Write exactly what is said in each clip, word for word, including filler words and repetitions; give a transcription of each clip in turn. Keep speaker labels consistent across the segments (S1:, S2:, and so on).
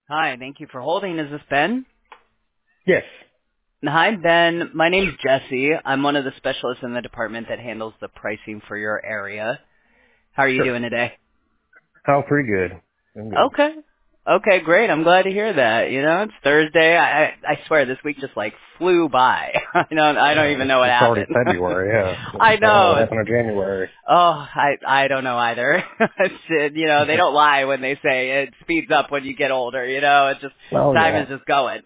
S1: Hi, thank you for holding. Is this Ben?
S2: Yes.
S1: Hi, Ben. My name's Jesse. I'm one of the specialists in the department that handles the pricing for your area. How are you
S2: Sure.
S1: doing today?
S2: Oh, pretty good. I'm good.
S1: Okay. Okay, great. I'm glad to hear that. You know, it's Thursday. I I, I swear this week just like flew by. I don't I don't
S2: Uh,
S1: even
S2: it's,
S1: know what
S2: it's already
S1: happened.
S2: February, yeah.
S1: I
S2: I don't know
S1: know.
S2: what
S1: It's,
S2: happened in January.
S1: oh, I I don't know either. It's, uh, you know, they don't lie when they say it speeds up when you get older. You know, it's just
S2: Oh,
S1: time is
S2: yeah.
S1: just going.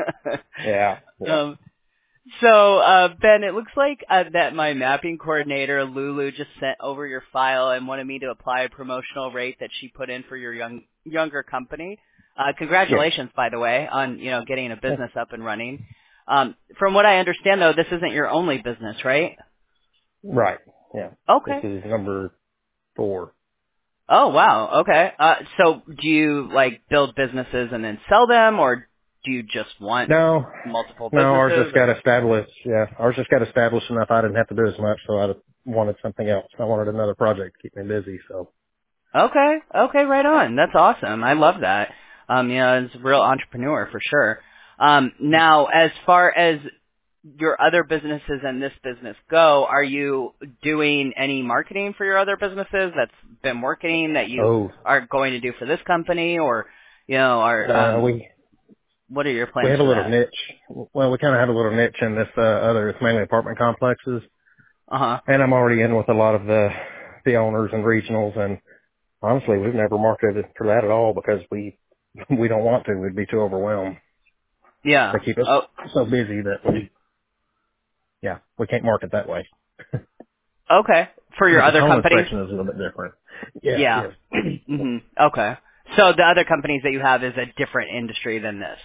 S2: Yeah. Yeah.
S1: um. So, uh, Ben, it looks like uh, that my mapping coordinator, Lulu, just sent over your file and wanted me to apply a promotional rate that she put in for your young younger company. Uh,
S2: Yes.
S1: congratulations, by the way, on, you know, getting a
S2: Yeah.
S1: business up and running. Um, from what I understand, though, this isn't your only business, right?
S2: Right. Yeah. This
S1: Okay.
S2: is number four.
S1: Oh, wow. Okay. Uh, so do you, like, build businesses and then sell them, or do you just want
S2: No.
S1: multiple
S2: No, ours
S1: businesses,
S2: just got
S1: or?
S2: established. Yeah. Ours just got established enough I didn't have to do as much, so I wanted something else. I wanted another project to keep me busy, so.
S1: Okay, okay, right on. That's awesome. I love that. Um, you know, it's a real entrepreneur for sure. Um, now, as far as your other businesses and this business go, are you doing any marketing for your other businesses that's been working that you
S2: Oh.
S1: are going to do for this company, or you know, are
S2: Uh,
S1: um,
S2: we,
S1: what are your
S2: we
S1: plans
S2: have a
S1: for
S2: little
S1: that?
S2: niche. Well, we kind of have a little niche in this, uh, other, it's mainly apartment complexes.
S1: Uh huh.
S2: And I'm already in with a lot of the the owners and regionals, and honestly, we've never marketed for that at all because we we don't want to. We'd be too overwhelmed.
S1: Yeah.
S2: They keep us
S1: Oh,
S2: so busy that we yeah we can't market that way.
S1: okay. For your
S2: But this
S1: other
S2: home
S1: companies?
S2: inspection is a little bit different. Yes,
S1: Yeah.
S2: yes,
S1: Mhm. Okay. So the other companies that you have is a different industry than this.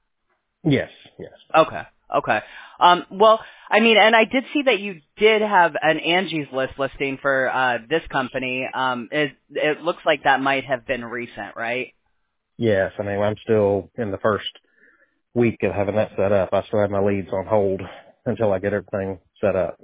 S2: yes, yes.
S1: Okay. Okay. Um, well, I mean, and I did see that you did have an Angie's List listing for uh, this company. Um, it, it looks like that might have been recent, right?
S2: Yes, I mean, I'm still in the first week of having that set up. I still have my leads on hold until I get everything set up.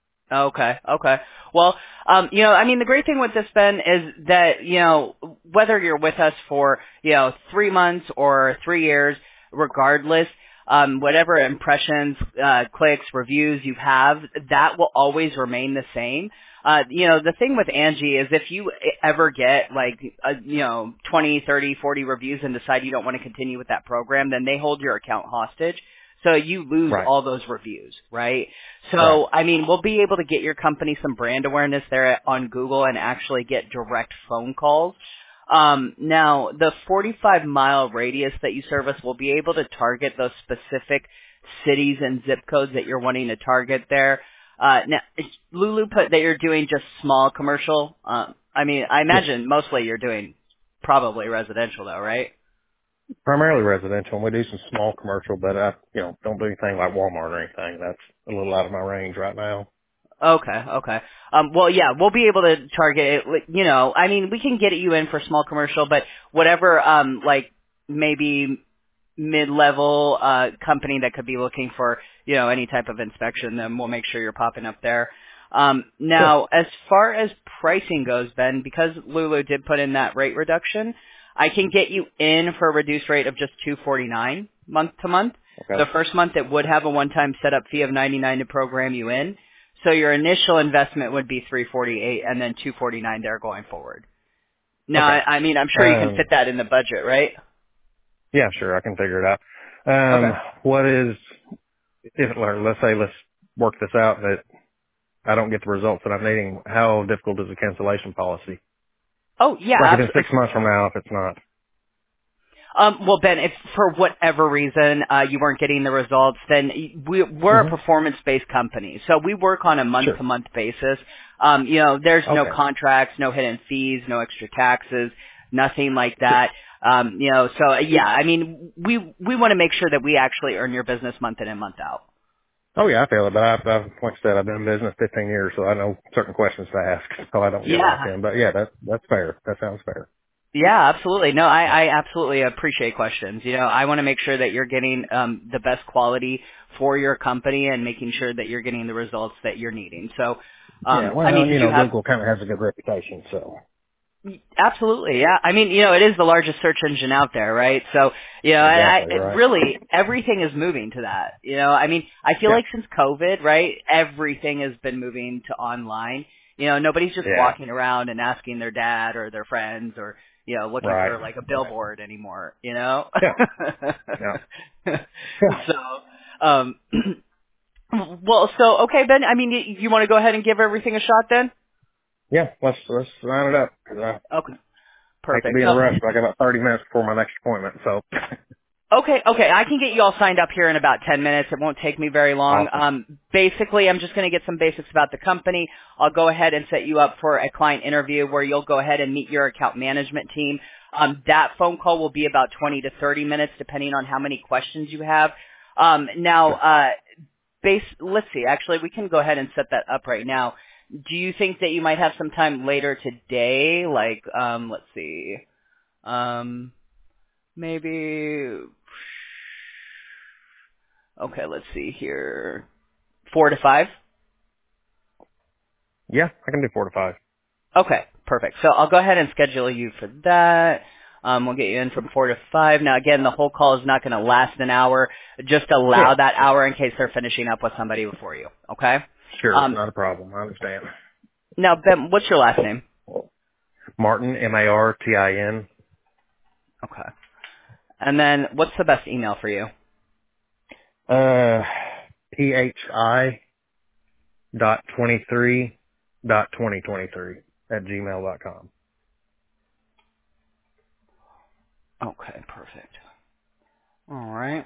S1: Okay, okay. Well, um, you know, I mean, the great thing with this, Ben, is that, you know, whether you're with us for, you know, three months or three years, regardless, um, whatever impressions, uh, clicks, reviews you have, that will always remain the same. Uh, you know, the thing with Angie is if you ever get like, uh, you know, twenty, thirty, forty reviews and decide you don't want to continue with that program, then they hold your account hostage. So you lose
S2: Right,
S1: all those reviews, right?
S2: right.
S1: So, I mean, we'll be able to get your company some brand awareness there on Google and actually get direct phone calls. Um, now, the forty-five mile radius that you service will be able to target those specific cities and zip codes that you're wanting to target there. Uh, now, Lulu put that you're doing just small commercial. Um, I mean, I
S2: Yes.
S1: imagine mostly you're doing probably residential though, right?
S2: Primarily residential, and we do some small commercial, but I, you know, don't do anything like Walmart or anything. That's a little out of my range right now.
S1: Okay, okay. Um, well, yeah, we'll be able to target it. like, You know, I mean, we can get you in for small commercial, but whatever, um, like maybe mid-level uh, company that could be looking for, you know, any type of inspection, then we'll make sure you're popping up there. Um,
S2: Sure.
S1: now, as far as pricing goes, Ben, because Lulu did put in that rate reduction, I can get you in for a reduced rate of just two forty-nine month to month.
S2: Okay.
S1: The first month it would have a one-time setup fee of ninety-nine to program you in. So your initial investment would be three forty-eight and then two forty-nine there going forward. Now,
S2: Okay.
S1: I, I mean, I'm sure you can fit
S2: Um,
S1: that in the budget, right?
S2: yeah, sure, I can figure it out. Um,
S1: Okay.
S2: what is, if, or let's say, let's work this out that I don't get the results that I'm needing, how difficult is the cancellation policy?
S1: Oh, yeah,
S2: Like if in
S1: absolutely.
S2: six months from now, if it's not.
S1: Um, well, Ben, if for whatever reason uh, you weren't getting the results, then we, we're a
S2: hmm
S1: performance-based company, so we work on a
S2: Sure.
S1: month-to-month basis. Um, you know, there's no
S2: Okay.
S1: contracts, no hidden fees, no extra taxes, nothing like
S2: Sure.
S1: that. Um, you know, so yeah, I mean, we we want to make sure that we actually earn your business month in and month out.
S2: Oh yeah, I feel it, but I've, I've, like I said, I've been in business fifteen years, so I know certain questions to ask, so I don't get locked
S1: Yeah,
S2: in. But yeah, that, that's fair. That sounds fair.
S1: yeah, absolutely. No, I, I absolutely appreciate questions. You know, I want to make sure that you're getting um, the best quality for your company and making sure that you're getting the results that you're needing. So,
S2: Yeah,
S1: um, I
S2: well,
S1: mean,
S2: you
S1: did you
S2: know,
S1: have?
S2: Google kind of has a good reputation, so.
S1: Absolutely, yeah. I mean, you know, it is the largest search engine out there, right? So, you know, and I,
S2: Exactly
S1: it
S2: right.
S1: really, everything is moving to that. You know, I mean, I feel
S2: Yeah.
S1: like since COVID, right, everything has been moving to online. You know, nobody's just
S2: Yeah.
S1: walking around and asking their dad or their friends or, you know, looking
S2: Right.
S1: for like a billboard anymore, you know?
S2: Yeah. Yeah. Yeah.
S1: So, um, well, so, okay, Ben, I mean, you, you want to go ahead and give everything a shot then?
S2: Yeah. Let's let's line it up. 'Cause I
S1: Okay,
S2: hate to
S1: perfect.
S2: be in a
S1: So,
S2: rush, but I got about thirty minutes before my next appointment. So
S1: Okay, okay, I can get you all signed up here in about ten minutes. It won't take me very long.
S2: awesome.
S1: Um, basically, I'm just going to get some basics about the company. I'll go ahead and set you up for a client interview where you'll go ahead and meet your account management team. Um, that phone call will be about twenty to thirty minutes, depending on how many questions you have. Um, now,
S2: Sure.
S1: uh, base, let's see, actually, we can go ahead and set that up right now. Do you think that you might have some time later today? Like, um, let's see, um, maybe... Okay, let's see here. Four to five?
S2: Yeah, I can do four to five.
S1: Okay, perfect. So I'll go ahead and schedule you for that. Um, we'll get you in from four to five. Now, again, the whole call is not going to last an hour. Just allow
S2: Yeah.
S1: that hour in case they're finishing up with somebody before you. Okay?
S2: Sure.
S1: Um,
S2: Not a problem. I understand.
S1: now, Ben, what's your last name?
S2: Martin, M A R T I N.
S1: Okay. And then what's the best email for you?
S2: Uh, P H I dot twenty three dot twenty twenty three at gmail dot com.
S1: Okay, perfect. All right.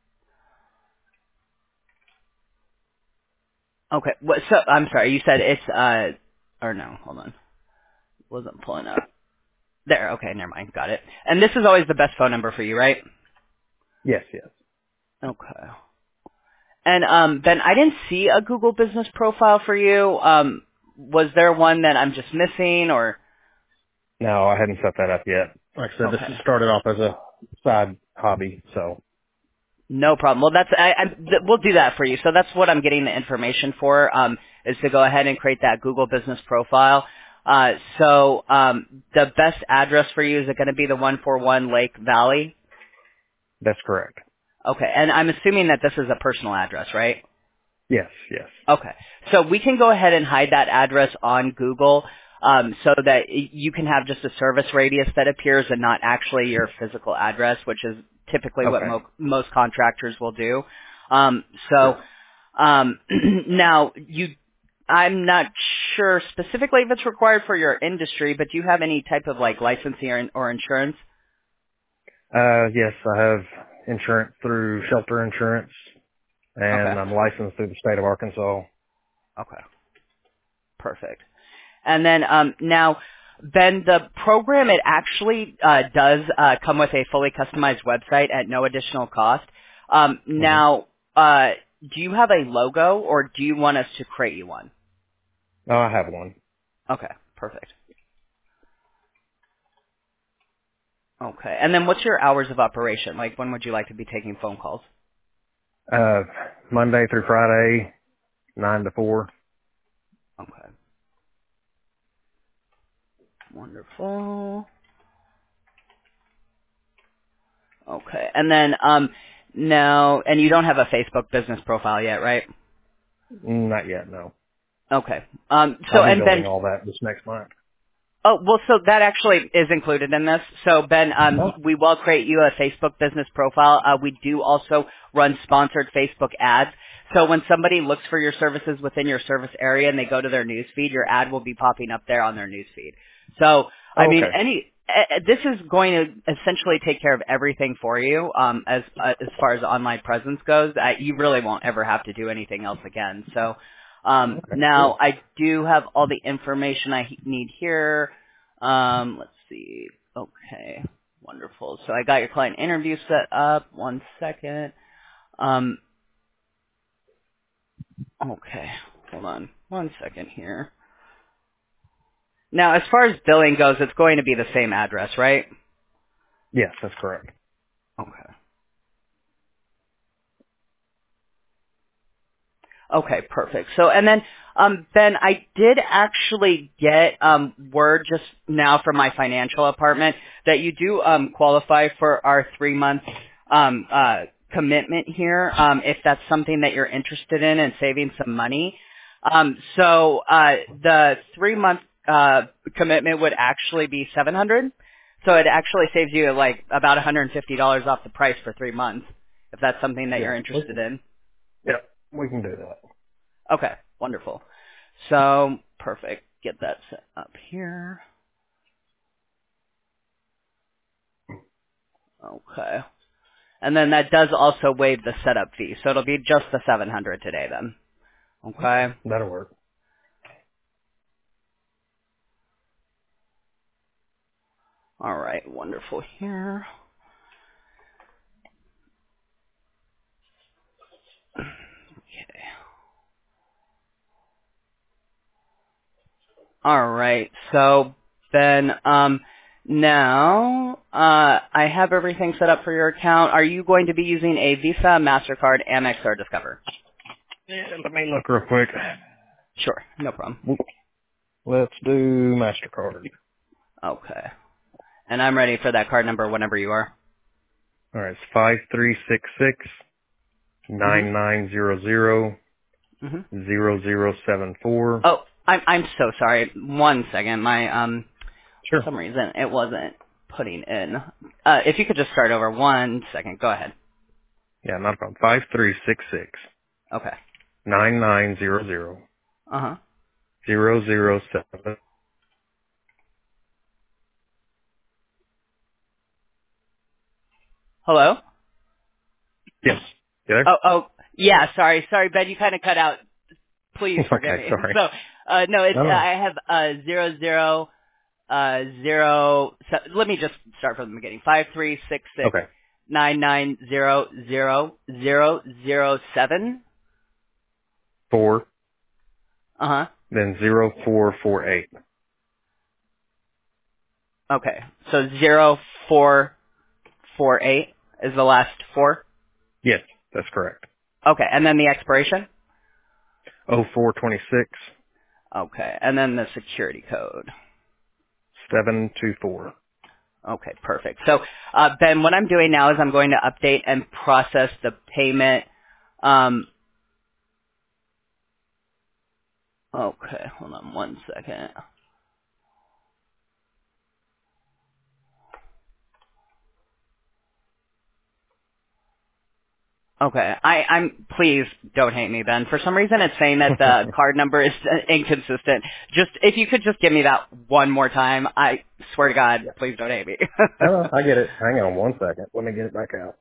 S1: Okay. What, so I'm sorry. You said it's uh, or no? Hold on. Wasn't pulling up. There, okay, never mind. Got it. And this is always the best phone number for you, right?
S2: Yes, yes.
S1: Okay. And um, Ben, I didn't see a Google business profile for you. Um, was there one that I'm just missing, or?
S2: No, I hadn't set that up yet. Like I said, this
S1: Okay.
S2: has started off as a side hobby, so.
S1: No problem. Well, that's I, I th- we'll do that for you. So that's what I'm getting the information for. Um, is to go ahead and create that Google business profile. Uh, so um, the best address for you is it going to be the one forty-one Lake Valley?
S2: That's correct.
S1: Okay, and I'm assuming that this is a personal address, right?
S2: Yes, yes.
S1: Okay. So we can go ahead and hide that address on Google um, so that y- you can have just a service radius that appears and not actually your physical address, which is typically what
S2: Okay.
S1: mo- most contractors will do. Um, so
S2: Sure.
S1: um, now you, I'm not sure specifically if it's required for your industry, but do you have any type of like licensing or, or insurance?
S2: Uh, yes, I have insurance through Shelter Insurance,
S1: Okay.
S2: and I'm licensed through the state of Arkansas.
S1: Okay. Perfect. And then um, now, Ben, the program, it actually uh, does uh, come with a fully customized website at no additional cost. Um,
S2: hmm
S1: now, uh, do you have a logo, or do you want us to create you one?
S2: Oh, I have one.
S1: Okay, perfect. Okay, and then what's your hours of operation? Like, when would you like to be taking phone calls?
S2: Uh, Monday through Friday, nine to four.
S1: Okay, wonderful. Okay, and then um, now, and you don't have a Facebook business profile yet, right?
S2: Not yet, no.
S1: Okay. Um, so,
S2: I'll be
S1: and
S2: building
S1: Ben,
S2: all that this next month.
S1: oh, well, so that actually is included in this. So, Ben, um,
S2: Oh,
S1: we will create you a Facebook business profile. Uh, we do also run sponsored Facebook ads. So when somebody looks for your services within your service area and they go to their news feed, your ad will be popping up there on their news feed. So, I
S2: oh
S1: mean,
S2: okay.
S1: any uh, this is going to essentially take care of everything for you um, as uh, as far as online presence goes. Uh, you really won't ever have to do anything else again. So, um,
S2: Okay,
S1: now
S2: cool.
S1: I do have all the information I he- need here. Um, let's see. Okay, wonderful. So I got your client interview set up. One second. Um, okay, hold on. One second here. Now, as far as billing goes, it's going to be the same address, right?
S2: Yes, that's correct.
S1: Okay. Okay, perfect. So, and then, um, Ben, I did actually get um, word just now from my financial department that you do um, qualify for our three-month um, uh, commitment here, um, if that's something that you're interested in and saving some money. Um, so, uh, the three-month uh, commitment would actually be seven hundred dollars. So it actually saves you like about one hundred fifty dollars off the price for three months, if that's something that
S2: Yeah.
S1: you're
S2: We
S1: interested
S2: can,
S1: in.
S2: yeah, we can do that.
S1: Okay, wonderful. So, perfect. Get that set up here. Okay. And then that does also waive the setup fee, so it'll be just the seven hundred today then. Okay.
S2: That'll work.
S1: All right, wonderful here. Okay. All right. So then, um, now uh, I have everything set up for your account. Are you going to be using a Visa, Mastercard, Amex, or Discover?
S2: Yeah, let me look real quick.
S1: Sure, no problem.
S2: Let's do MasterCard.
S1: Okay. And I'm ready for that card number whenever you are.
S2: All right, it's five three six six
S1: Mhm.
S2: nine nine zero zero
S1: Mhm.
S2: zero zero seven four.
S1: Oh, I'm I'm so sorry. One second. My um, for
S2: Sure.
S1: some reason it wasn't putting in. Uh, if you could just start over. One second. Go ahead.
S2: Yeah, not a problem. Five three six six
S1: Okay.
S2: nine nine zero zero
S1: Uh huh.
S2: zero zero seven.
S1: Hello.
S2: Yes. You there?
S1: Oh oh yeah. Sorry sorry Ben. You kind of cut out. Please forgive
S2: Okay,
S1: me.
S2: sorry.
S1: So uh, no, it's
S2: No,
S1: uh,
S2: no.
S1: I have uh zero zero uh zero. Se- let me just start from the beginning. Five three six six
S2: Okay.
S1: nine nine zero zero zero zero seven.
S2: Four,
S1: Uh huh.
S2: then zero four four eight.
S1: Okay. So zero four four eight is the last four.
S2: Yes, that's correct.
S1: Okay, and then the expiration.
S2: Oh four twenty six
S1: Okay, and then the security code.
S2: seven two four.
S1: Okay, perfect. So, uh, Ben, what I'm doing now is I'm going to update and process the payment. Um, okay, hold on one second. Okay, I, I'm, please don't hate me, Ben. For some reason it's saying that the card number is uh, inconsistent. Just, if you could just give me that one more time, I swear to God,
S2: Yeah.
S1: please don't hate me.
S2: Oh, I get it. Hang on one second. Let me get it back out.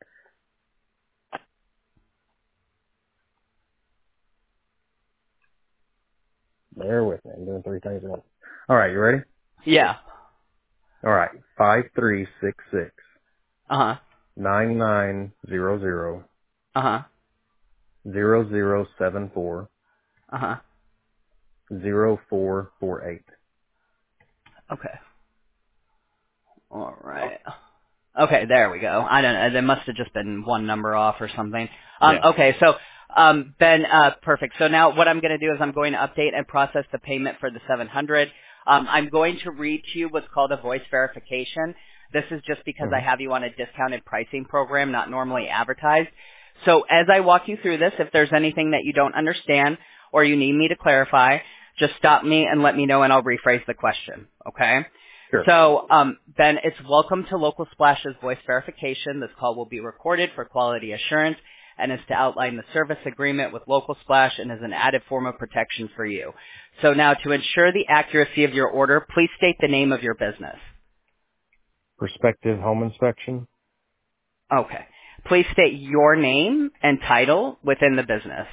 S2: Bear with me. I'm doing three things at once. All right, you ready?
S1: Yeah.
S2: All right. Five three six six
S1: Uh-huh.
S2: nine nine zero zero
S1: Uh-huh.
S2: zero zero seven four
S1: Uh-huh.
S2: zero four four eight.
S1: Okay. All right. Okay, there we go. I don't know. There must have just been one number off or something. Um,
S2: Yeah.
S1: okay, so um, Ben, uh, perfect. So now what I'm going to do is I'm going to update and process the payment for the seven hundred. Um, I'm going to read to you what's called a voice verification. This is just because I
S2: Mm-hmm.
S1: have you on a discounted pricing program, not normally advertised. So as I walk you through this, if there's anything that you don't understand or you need me to clarify, just stop me and let me know and I'll rephrase the question. Okay?
S2: Sure.
S1: So, um, Ben, it's welcome to Local Splash's voice verification. This call will be recorded for quality assurance and is to outline the service agreement with Local Splash and is an added form of protection for you. So now, to ensure the accuracy of your order, please state the name of your business.
S2: Prospective home inspection.
S1: Okay. Please state your name and title within the business.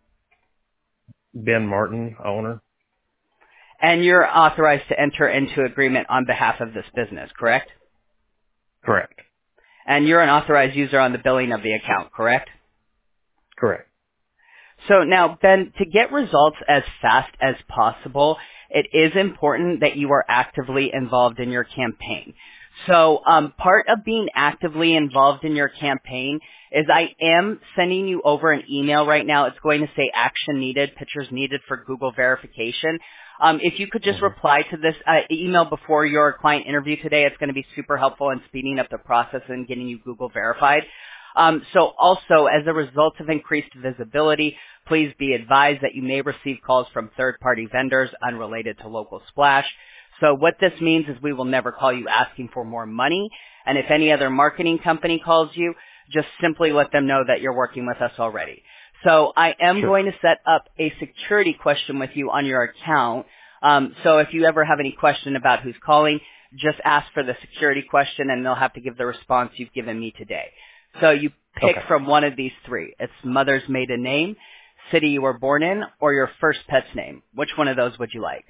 S2: Ben Martin, owner.
S1: And you're authorized to enter into agreement on behalf of this business, correct?
S2: Correct.
S1: And you're an authorized user on the billing of the account, correct?
S2: Correct.
S1: So now, Ben, to get results as fast as possible, it is important that you are actively involved in your campaign. So um, part of being actively involved in your campaign is I am sending you over an email right now. It's going to say action needed, pictures needed for Google verification. Um, if you could just
S2: Mm-hmm.
S1: reply to this uh, email before your client interview today, it's going to be super helpful in speeding up the process and getting you Google verified. Um, so also, as a result of increased visibility, please be advised that you may receive calls from third-party vendors unrelated to Local Splash. So what this means is we will never call you asking for more money. And if any other marketing company calls you, just simply let them know that you're working with us already. So I am
S2: Sure.
S1: going to set up a security question with you on your account. Um, so if you ever have any question about who's calling, just ask for the security question and they'll have to give the response you've given me today. So you pick
S2: Okay.
S1: from one of these three. It's mother's maiden name, city you were born in, or your first pet's name. Which one of those would you like?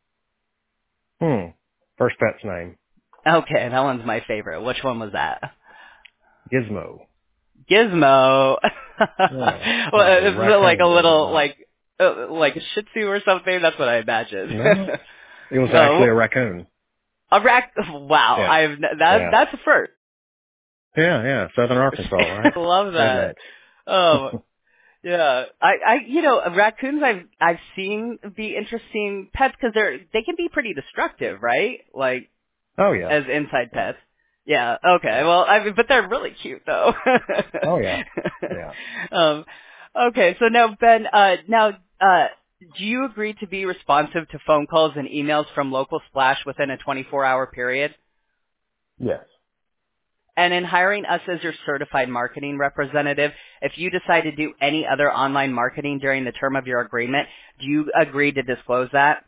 S2: Hmm. First pet's name.
S1: Okay, that one's my favorite. Which one was that?
S2: Gizmo.
S1: Gizmo.
S2: Yeah.
S1: Well,
S2: Like a
S1: is it like a
S2: raccoon, is it
S1: little,
S2: not?
S1: like, uh, like a Shih Tzu or something? That's what I imagined.
S2: No. It was actually
S1: No,
S2: a raccoon.
S1: a rac. Wow,
S2: Yeah.
S1: I've that
S2: Yeah.
S1: that's a first.
S2: Yeah, yeah. Southern Arkansas, right?
S1: I love that.
S2: Rednecks.
S1: Um, yeah, I, I, you know, raccoons I've I've seen be interesting pets because they're they can be pretty destructive, right? Like
S2: Oh yeah.
S1: as inside
S2: Yeah.
S1: pets. Yeah. Okay.
S2: Yeah.
S1: Well, I mean, but they're really cute though.
S2: Oh yeah. Yeah.
S1: um. Okay. So now, Ben. Uh. Now. Uh. Do you agree to be responsive to phone calls and emails from Local Splash within a twenty-four hour period?
S2: Yes.
S1: And in hiring us as your certified marketing representative, if you decide to do any other online marketing during the term of your agreement, do you agree to disclose that?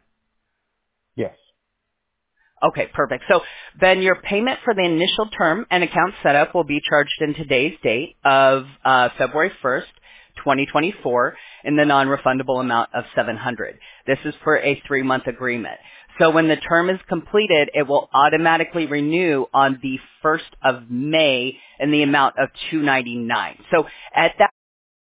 S2: Yes.
S1: Okay, perfect. So then your payment for the initial term and account setup will be charged in today's date of uh, February first, twenty twenty-four in the non-refundable amount of seven hundred dollars. This is for a three-month agreement. So when the term is completed, it will automatically renew on the first of May in the amount of two hundred ninety-nine dollars. So at that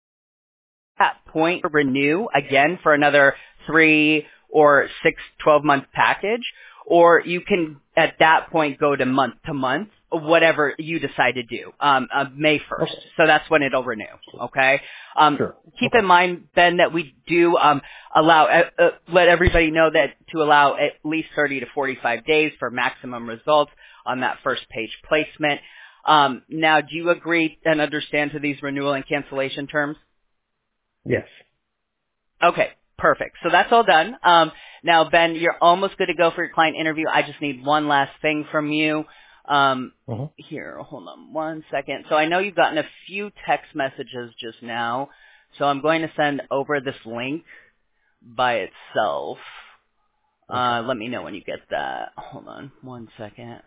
S1: that point, renew again for another three or six twelve-month package, or you can at that point go to month to month, whatever you decide to do, um, uh, May first.
S2: Okay.
S1: So that's when it'll renew. Okay. Um,
S2: Sure.
S1: keep
S2: Okay.
S1: in mind, Ben, that we do um, allow uh, uh, let everybody know that to allow at least thirty to forty-five days for maximum results on that first page placement. Um, now, do you agree and understand to these renewal and cancellation terms?
S2: Yes.
S1: Okay, perfect. So that's all done. Um, now, Ben, you're almost good to go for your client interview. I just need one last thing from you. Um,
S2: Mm-hmm.
S1: here, hold on one second. So I know you've gotten a few text messages just now. So I'm going to send over this link by itself.
S2: Okay.
S1: Uh, let me know when you get that. Hold on one second.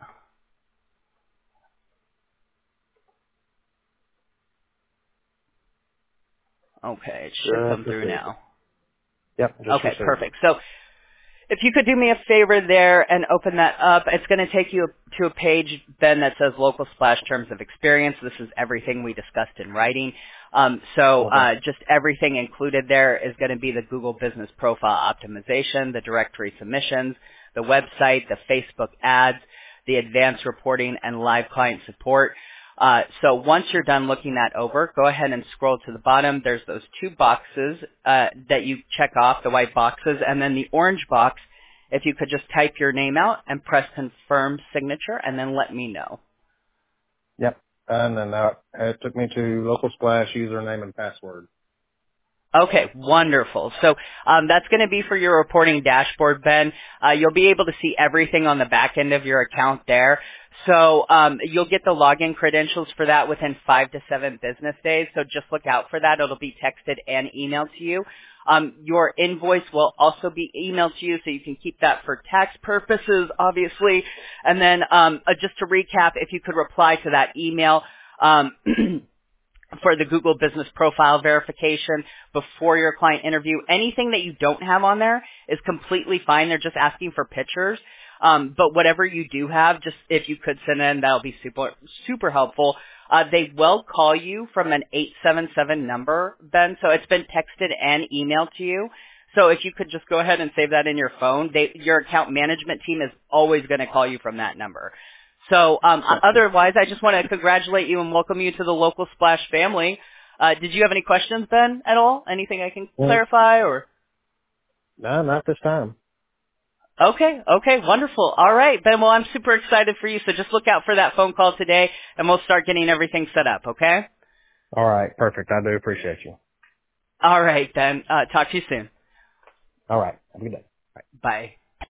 S1: Okay, it should come
S2: Just
S1: through
S2: received it.
S1: now.
S2: Yep. Just
S1: Okay,
S2: received it.
S1: perfect. So if you could do me a favor there and open that up, it's going to take you to a page, Ben, that says Local Splash Terms of Experience. This is everything we discussed in writing. Um, so
S2: Okay.
S1: uh, just everything included there is going to be the Google Business Profile Optimization, the directory submissions, the website, the Facebook ads, the advanced reporting, and live client support. Uh, so once you're done looking that over, go ahead and scroll to the bottom. There's those two boxes uh, that you check off, the white boxes, and then the orange box. If you could just type your name out and press confirm signature, and then let me know.
S2: Yep. And then that it took me to Local Splash username and password.
S1: Okay, wonderful. So um, that's going to be for your reporting dashboard, Ben. Uh, you'll be able to see everything on the back end of your account there. So um, you'll get the login credentials for that within five to seven business days. So just look out for that. It'll be texted and emailed to you. Um, your invoice will also be emailed to you, so you can keep that for tax purposes, obviously. And then um, uh, just to recap, if you could reply to that email. Um, for the Google Business Profile verification before your client interview. Anything that you don't have on there is completely fine. They're just asking for pictures. Um, but whatever you do have, just if you could send in, that'll be super, super helpful. Uh, they will call you from an eight seven seven number, Ben, so it's been texted and emailed to you. So if you could just go ahead and save that in your phone, they, your account management team is always going to call you from that number. So um, otherwise, I just want to congratulate you and welcome you to the local Splash family. Uh, did you have any questions, Ben, at all? Anything I can
S2: Well,
S1: clarify? Or
S2: no, not this time.
S1: Okay, okay, wonderful. All right, Ben, well, I'm super excited for you, so just look out for that phone call today, and we'll start getting everything set up, okay?
S2: All right, perfect. I do appreciate you.
S1: All right, then. Uh, talk to you soon.
S2: All right, have a good day.
S1: Bye.